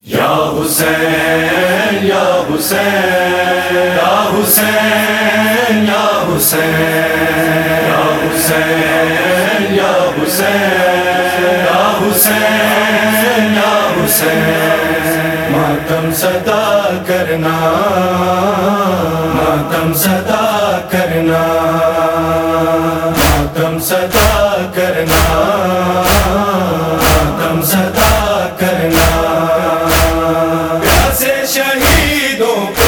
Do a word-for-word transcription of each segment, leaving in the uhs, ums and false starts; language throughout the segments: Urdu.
یا حسین یا حسین یا حسین یا حسین یا حسین یا حسین یا حسین یا حسین ماتم صدا کرنا ماتم صدا کرنا ماتم صدا کرنا ماتم صدا کرنا پیاسے شہیدوں پہ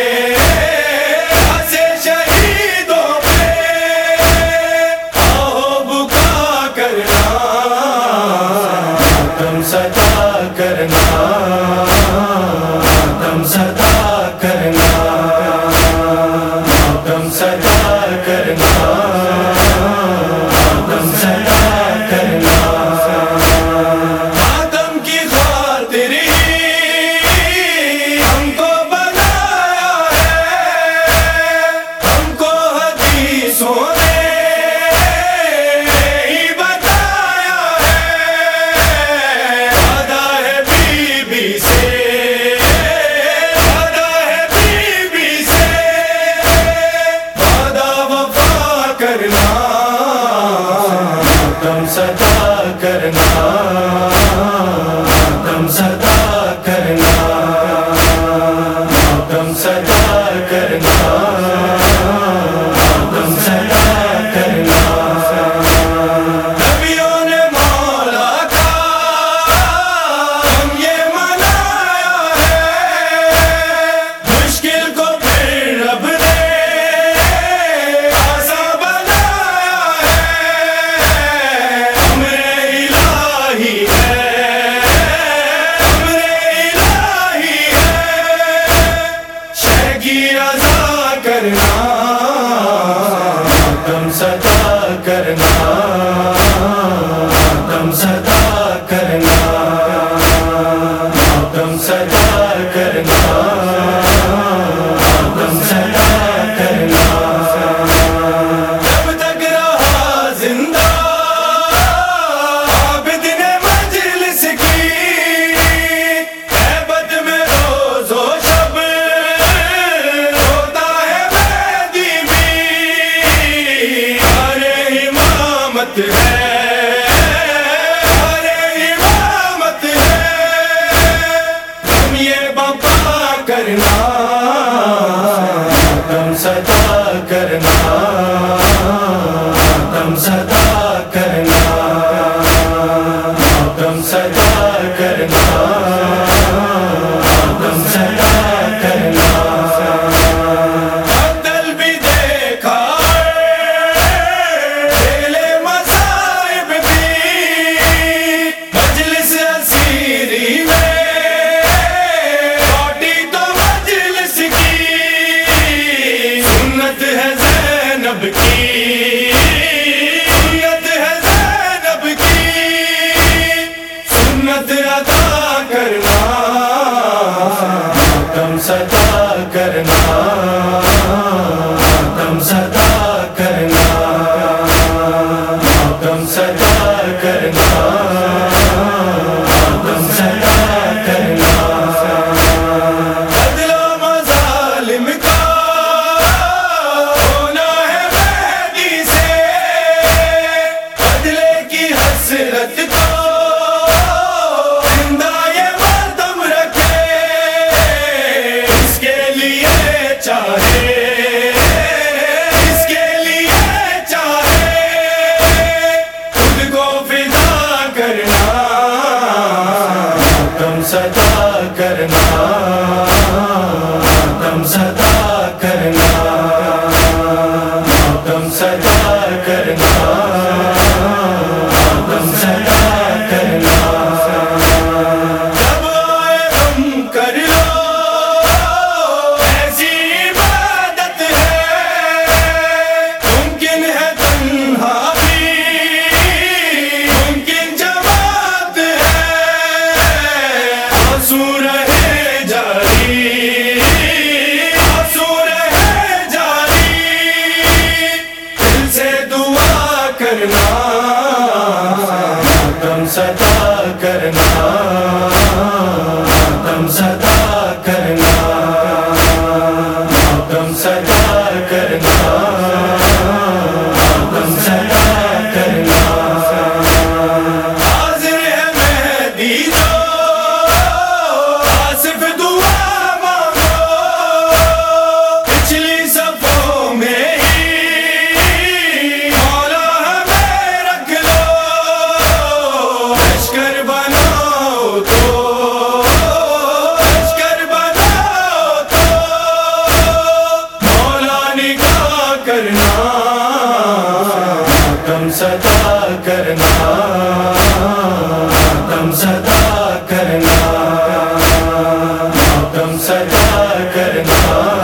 پیاسے شہیدوں پہ آہو بکا کرنا ماتم صدا کرنا ماتم صدا کرنا ماتم صدا کرنا ماتم صدا کرنا ماتم کی خاطر ہم کو بنایا ہے ہم کو حدیثوں نے ہی بتایا ہے وعدہ ہے بی بی سے وعدہ ہے بی بی سے وعدہ وفا کرنا ماتم صدا کرنا ماتم صدا کرنا ماتم صدا کرنا ماتم صدا کرنا نبیوں نے مولا کا ہم یہ منایا ہے مشکل کو پھر رب نے آسان بنایا ہے امر الہی ہے امر الہی ہے شہ کی رضا کرنا ماتم صدا کرنا ماتم صدا کرنا ماتم صدا کرنا ماتم صدا کرنا جب تک رہا زندہ عابد نے مجلس کی غیبت میں روز و شب ہوتا ہے مہدی بھی ارے امامت ہے ارے امامت ہے ہم یہ بپا کرنا ماتم صدا کرنا ماتم صدا کرنا ماتم صدا کرنا ماتم صدا کرنا عبدل بھی دیکھا ذیلِ مصائب بھی مجلس اسیری میں لوٹی تو مجلس کی سنت ہے زینب کی سنت ہے زینب کی سنت ادا کرنا ماتم صدا کرنا ماتم صدا کرنا ماتم صدا کرنا ماتم صدا کرنا عدل و مظالم کا ہونا ہے مہدی سے عدل کی حسرت کو زندہ یہ مردم رکھے اس کے لیے چاہے اس کے لیے چاہے خود کو فدا کرنا ماتم صدا کرنا ماتم صدا کرنا ماتم صدا کرنا ماتم صدا کرنا جب آئے ہم کر لو ایسی عبادت ہے ممکن ہے تنہا بھی ممکن جماعت ہے آنسو رہے جاری آنسو رہے جاری دل سے دعا کرنا ماتم صدا کرنا ماتم صدا کرنا، ماتم صدا کرنا، ماتم صدا کرنا، حاضر ہے مہدی جو آصف دعا مانگو، پچھلی صفوں میں ہی مولا ہمیں رکھ لو، لشکر بناؤ تو لشکر بناؤ تو مولا نگاہ کرنا، ماتم صدا کرنا، ماتم صدا کرنا، ماتم صدا کرنا،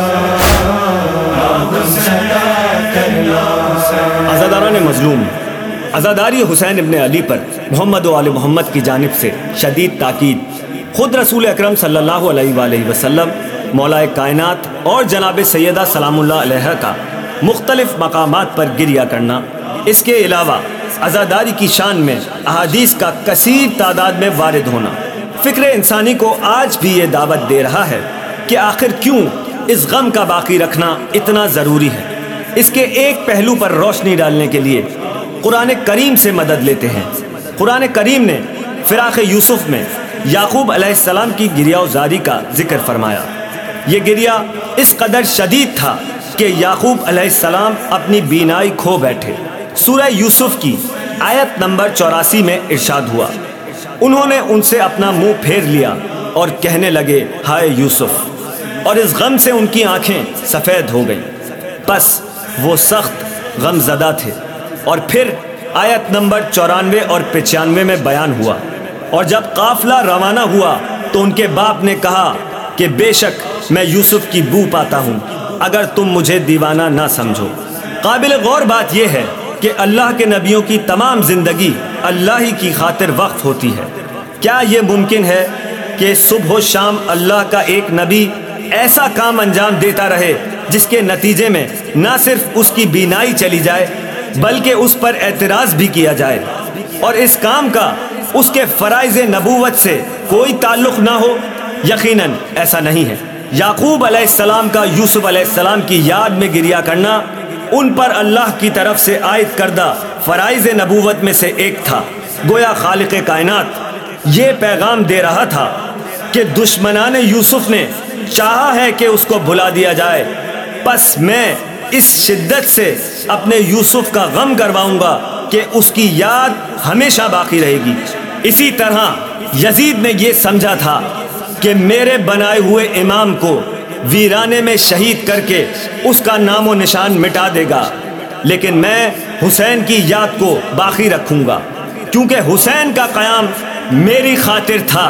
ماتم صدا کرنا۔ عزاداران مظلوم، عزاداری حسین ابن علی پر محمد و آل محمد کی جانب سے شدید تاکید، خود رسول اکرم صلی اللہ علیہ وآلہ وسلم، مولا کائنات اور جناب سیدہ سلام اللہ علیہ کا مختلف مقامات پر گریہ کرنا، اس کے علاوہ عزاداری کی شان میں احادیث کا کثیر تعداد میں وارد ہونا، فکر انسانی کو آج بھی یہ دعوت دے رہا ہے کہ آخر کیوں اس غم کا باقی رکھنا اتنا ضروری ہے۔ اس کے ایک پہلو پر روشنی ڈالنے کے لیے قرآن کریم سے مدد لیتے ہیں۔ قرآن کریم نے فراق یوسف میں یعقوب علیہ السلام کی گریہ و زاری کا ذکر فرمایا۔ یہ گریہ اس قدر شدید تھا کہ یعقوب علیہ السلام اپنی بینائی کھو بیٹھے۔ سورہ یوسف کی آیت نمبر چوراسی میں ارشاد ہوا، انہوں نے ان سے اپنا منہ پھیر لیا اور کہنے لگے ہائے یوسف، اور اس غم سے ان کی آنکھیں سفید ہو گئیں، پس وہ سخت غم زدہ تھے۔ اور پھر آیت نمبر چورانوے اور پچانوے میں بیان ہوا، اور جب قافلہ روانہ ہوا تو ان کے باپ نے کہا کہ بے شک میں یوسف کی بو پاتا ہوں، اگر تم مجھے دیوانہ نہ سمجھو۔ قابل غور بات یہ ہے کہ اللہ کے نبیوں کی تمام زندگی اللہ ہی کی خاطر وقف ہوتی ہے۔ کیا یہ ممکن ہے کہ صبح و شام اللہ کا ایک نبی ایسا کام انجام دیتا رہے جس کے نتیجے میں نہ صرف اس کی بینائی چلی جائے بلکہ اس پر اعتراض بھی کیا جائے، اور اس کام کا اس کے فرائض نبوت سے کوئی تعلق نہ ہو؟ یقیناً ایسا نہیں ہے۔ یعقوب علیہ السلام کا یوسف علیہ السلام کی یاد میں گریہ کرنا ان پر اللہ کی طرف سے عائد کردہ فرائض نبوت میں سے ایک تھا۔ گویا خالق کائنات یہ پیغام دے رہا تھا کہ دشمنان یوسف نے چاہا ہے کہ اس کو بھلا دیا جائے، پس میں اس شدت سے اپنے یوسف کا غم کرواؤں گا کہ اس کی یاد ہمیشہ باقی رہے گی۔ اسی طرح یزید نے یہ سمجھا تھا کہ میرے بنائے ہوئے امام کو ویرانے میں شہید کر کے اس کا نام و نشان مٹا دے گا، لیکن میں حسین کی یاد کو باقی رکھوں گا، کیونکہ حسین کا قیام میری خاطر تھا،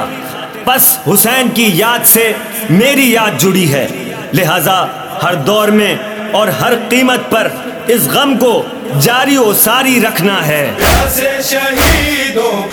پس حسین کی یاد سے میری یاد جڑی ہے، لہذا ہر دور میں اور ہر قیمت پر اس غم کو جاری و ساری رکھنا ہے۔ پیاسے شہیدوں